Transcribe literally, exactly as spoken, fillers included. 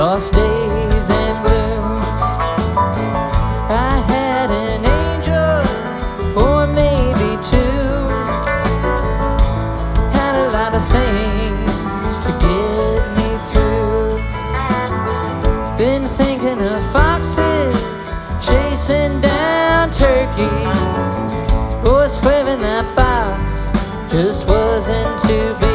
Lost days and gloom. I had an angel, or maybe two. Had a lot of things to get me through. Been thinking of foxes chasing down turkeys. Oh, a square in that box just wasn't too big.